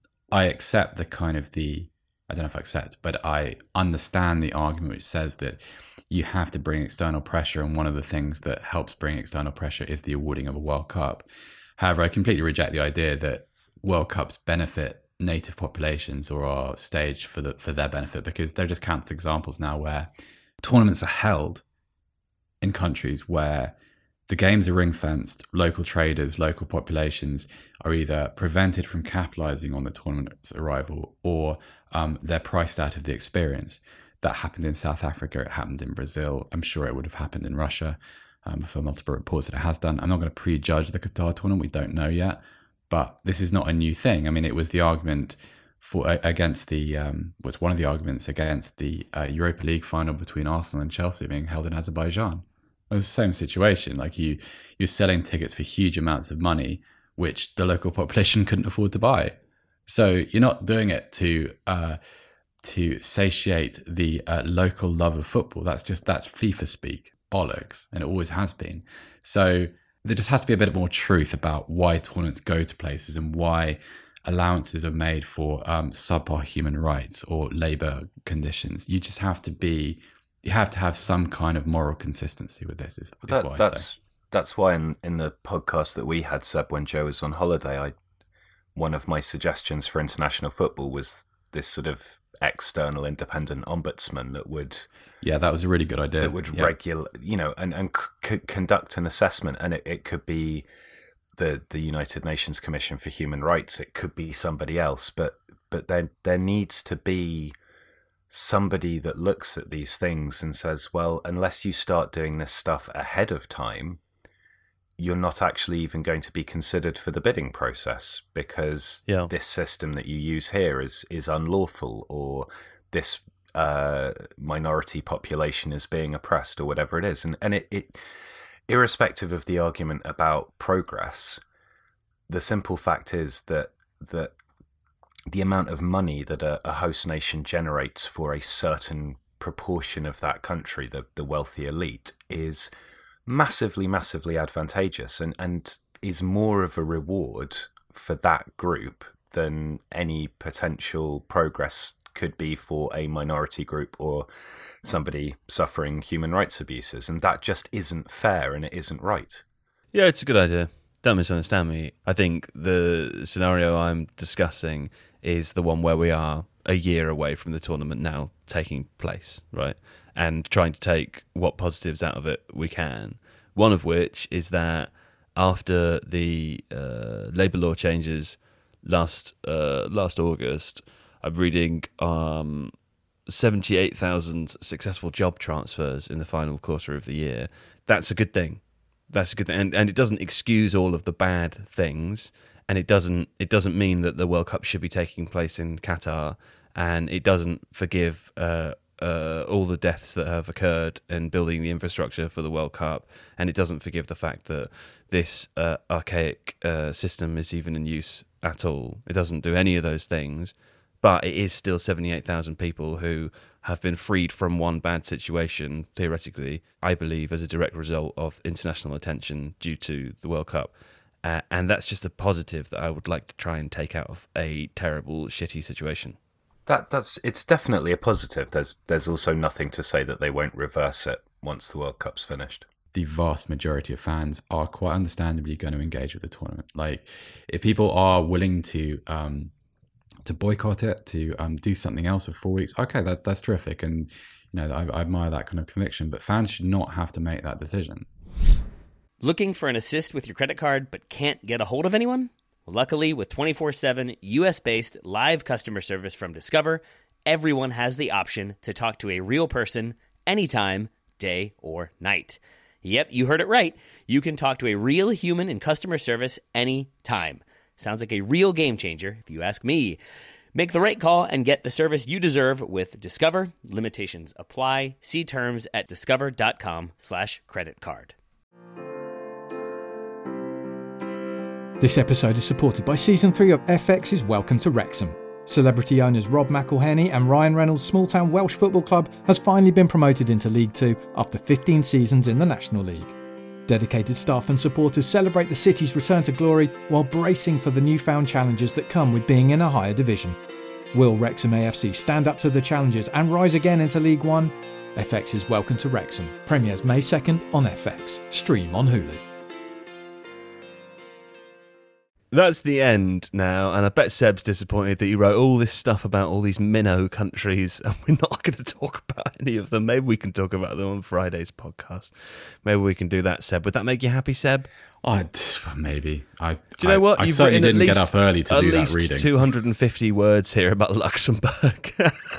I accept the kind of the, I don't know if I accept, but I understand the argument which says that you have to bring external pressure, and one of the things that helps bring external pressure is the awarding of a World Cup. However, I completely reject the idea that World Cups benefit native populations or are staged for the for their benefit, because they're just countless examples now where tournaments are held in countries where the games are ring-fenced, local traders, local populations are either prevented from capitalizing on the tournament's arrival, or um, they're priced out of the experience. That happened in South Africa, it happened in Brazil, I'm sure it would have happened in Russia, um, for multiple reports that it has done. I'm not going to prejudge the Qatar tournament, we don't know yet, but this is not a new thing. I mean, it was the argument for uh, against the, um, was one of the arguments against the uh, Europa League final between Arsenal and Chelsea being held in Azerbaijan. It was the same situation, like you, you're selling tickets for huge amounts of money, which the local population couldn't afford to buy. So you're not doing it to... Uh, to satiate the uh, local love of football. That's just, that's FIFA speak, bollocks, and it always has been. So there just has to be a bit more truth about why tournaments go to places and why allowances are made for um, subpar human rights or labour conditions. You just have to be, you have to have some kind of moral consistency with this, is, is
that,
what I'd
that's,
say.
That's why in, in the podcast that we had, Seb, when Joe was on holiday, I one of my suggestions for international football was this sort of external independent ombudsman that would
yeah that was a really good idea
that would
yeah.
regular you know and and c- conduct an assessment, and it, it could be the the United Nations Commission for Human Rights, it could be somebody else, but but there there needs to be somebody that looks at these things and says, well, unless you start doing this stuff ahead of time, you're not actually even going to be considered for the bidding process, because
yeah.
this system that you use here is is unlawful, or this uh, minority population is being oppressed, or whatever it is. And and it, it, irrespective of the argument about progress, the simple fact is that that the amount of money that a, a host nation generates for a certain proportion of that country, the the wealthy elite, is massively, massively advantageous, and, and is more of a reward for that group than any potential progress could be for a minority group or somebody suffering human rights abuses. And that just isn't fair, and it isn't right.
Yeah, it's a good idea. don't misunderstand me. I think the scenario I'm discussing is the one where we are a year away from the tournament now taking place, right? And trying to take what positives out of it we can. One of which is that after the uh, labour law changes last uh, last August, I'm reading um, seventy-eight thousand successful job transfers in the final quarter of the year. That's a good thing. That's a good thing, and, and it doesn't excuse all of the bad things, and it doesn't it doesn't mean that the World Cup should be taking place in Qatar, and it doesn't forgive uh, uh, all the deaths that have occurred in building the infrastructure for the World Cup, and it doesn't forgive the fact that this uh, archaic uh, system is even in use at all. It doesn't do any of those things, but it is still seventy-eight thousand people who have been freed from one bad situation, theoretically, I believe, as a direct result of international attention due to the World Cup. Uh, and that's just a positive that I would like to try and take out of a terrible, shitty situation.
That that's it's definitely a positive. There's there's also nothing to say that they won't reverse it once the World Cup's finished.
The vast majority of fans are quite understandably going to engage with the tournament. Like, if people are willing to um, to boycott it, to um, do something else for four weeks, okay, that's that's terrific, and you know I, I admire that kind of conviction. But fans should not have to make that decision.
Looking for an assist with your credit card but can't get a hold of anyone? Luckily, with twenty-four seven U S-based live customer service from Discover, everyone has the option to talk to a real person anytime, day or night. Yep, you heard it right. You can talk to a real human in customer service anytime. Sounds like a real game changer, if you ask me. Make the right call and get the service you deserve with Discover. Limitations apply. See terms at discover.com slash credit card.
This episode is supported by Season three of F X's Welcome to Wrexham. Celebrity owners Rob McElhenney and Ryan Reynolds' small-town Welsh football club has finally been promoted into League Two after fifteen seasons in the National League. Dedicated staff and supporters celebrate the city's return to glory while bracing for the newfound challenges that come with being in a higher division. Will Wrexham A F C stand up to the challenges and rise again into League One? F X's Welcome to Wrexham premieres May second on F X. Stream on Hulu.
That's the end now, and I bet Seb's disappointed that you wrote all this stuff about all these minnow countries, and we're not going to talk about any of them. Maybe we can talk about them on Friday's podcast. Maybe we can do that, Seb. Would that make you happy, Seb?
Oh, maybe. I,
do you know what?
I, I
You've
certainly
written
didn't
at least,
get up early to
at
do that
least
reading.
two hundred fifty words here about Luxembourg.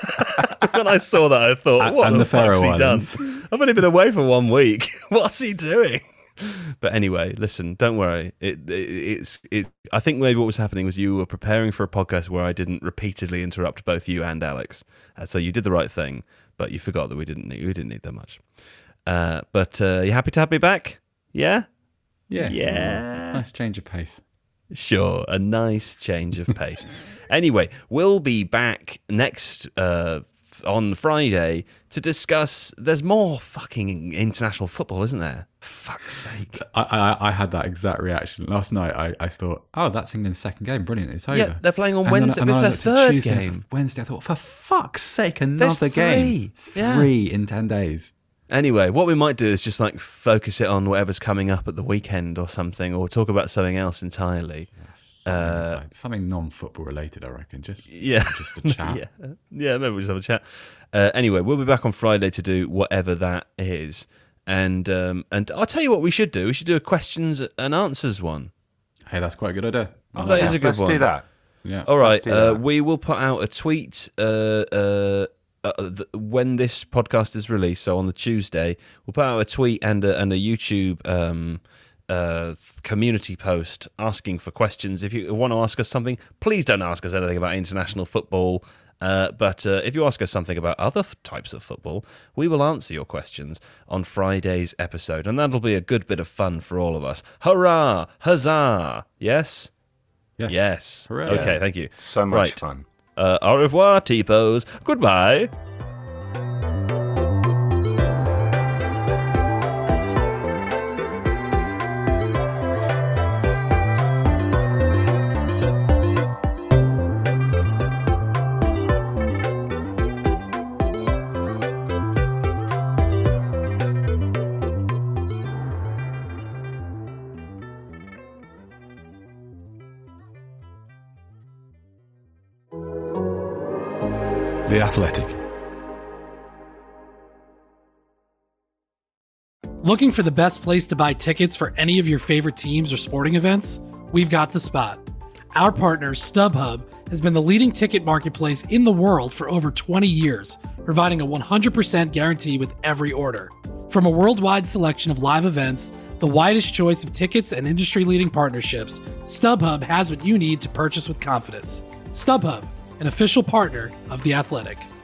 When I saw that, I thought, what
and
the,
the Faroe
fuck's he
Islands.
done? I've only been away for one week. What's he doing? But anyway, listen, don't worry. It, it, it's it. I think maybe what was happening was you were preparing for a podcast where I didn't repeatedly interrupt both you and Alex. Uh, so you did the right thing, but you forgot that we didn't need we didn't need that much. Uh, but uh, you happy to have me back? Yeah,
Yeah.
yeah.
Nice change of pace.
Sure, a nice change of pace. Anyway, we'll be back next uh, on Friday to discuss. There's more fucking international football, isn't there? Fuck's sake.
I, I I had that exact reaction last night. I, I thought, oh, that's England's second game. Brilliant, it's over.
Yeah, they're playing on
And then-
Wednesday.
and
It's
then I
their
looked at
third
Tuesday and
game.
for Wednesday, I thought, for fuck's sake,
There's
another game.
three. Yeah.
Three in ten days.
Anyway, what we might do is just like focus it on whatever's coming up at the weekend or something, or talk about something else entirely.
Something,
Uh,
like- something non-football related, I reckon. Just
Yeah,
just a chat.
yeah, yeah. Maybe we'll just have a chat. Uh, anyway, we'll be back on Friday to do whatever that is, and um, and I'll tell you what we should do. We should do a questions and answers one.
Hey, that's quite a good idea. I
That
like
is a good
Let's
one.
do that.
Yeah.
All right,
Let's do
uh,
that.
we will put out a tweet uh, uh, uh, th- when this podcast is released. So on the Tuesday, we'll put out a tweet and a, and a YouTube um, uh, community post asking for questions. If you want to ask us something, please don't ask us anything about international football. Uh, but uh, if you ask us something about other f- types of football, we will answer your questions on Friday's episode, and that'll be a good bit of fun for all of us. Hurrah! Huzzah! Yes?
Yes.
Yes.
Hooray.
Okay, thank you.
So much
Right.
fun.
Uh, au revoir, T-pose. Goodbye.
The Athletic.
Looking for the best place to buy tickets for any of your favorite teams or sporting events? We've got the spot. Our partner, StubHub, has been the leading ticket marketplace in the world for over twenty years, providing a one hundred percent guarantee with every order. From a worldwide selection of live events, the widest choice of tickets and industry-leading partnerships, StubHub has what you need to purchase with confidence. StubHub, an official partner of The Athletic.